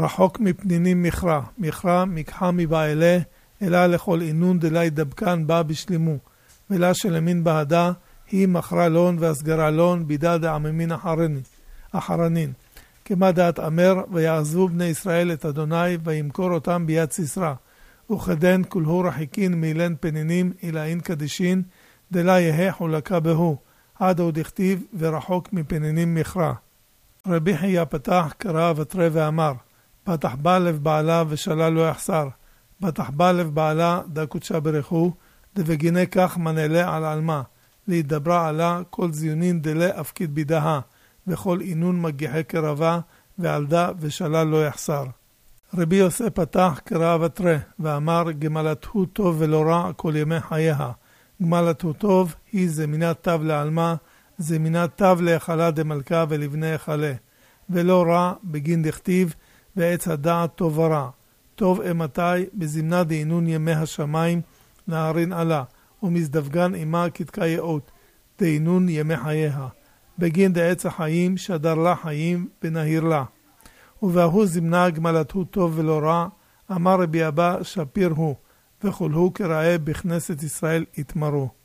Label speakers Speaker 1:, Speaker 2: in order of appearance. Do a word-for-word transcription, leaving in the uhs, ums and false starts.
Speaker 1: רחוק מפנינים מכרה, מכרה מקחה מבעלה, אלא לכל אינון דלי דבקן בא בשלימו, ולה שלמין בהדה, היא מכרה לון והסגרה לון בידה דעממין אחרני, אחרנין. כמה דעת אמר, ויעזבו בני ישראל את אדוני, וימכור אותם ביד סיסרא. וכדן כולהו רחיקין מילן פנינים, אלא אין קדישין, דלה יהה חולקה בהו, עד עוד הכתיב ורחוק מפנינים מכרה. רבי חייא פתח, קרא ותרא ואמר, פתח בא לב בעלה ושלה לא יחסר, פתח בא לב בעלה דה קודשה ברכו, דבגיני כך מנהלה על עלמה, להידברה עלה כל זיונין דלה אפקיד בידה, וכל אינון מגיחי קרבה, ועלדה ושלה לא יחסר. רבי יוסף פתח, קרא ותרא, ואמר, גמלתו טוב ולא רע כל ימי חייה. גמלתו טוב היא זמינת תו לעלמה, זמינת תו להיכלה דמלכה ולבני היכלה. ולא רע בגין דכתיב, ועץ הדעת טוב ורע. טוב אמתי בזמנה דעינון ימי השמיים, נערין עלה, ומזדווגן עמה כתקה יאות, דעינון ימי חייה. בגין דעץ החיים שדר לה חיים ונהיר לה. ובהוא זמנה גמלתו טוב ולא רע, אמר רבי אבא שפיר הוא, וכל הוא כראה בכנסת ישראל יתמרו.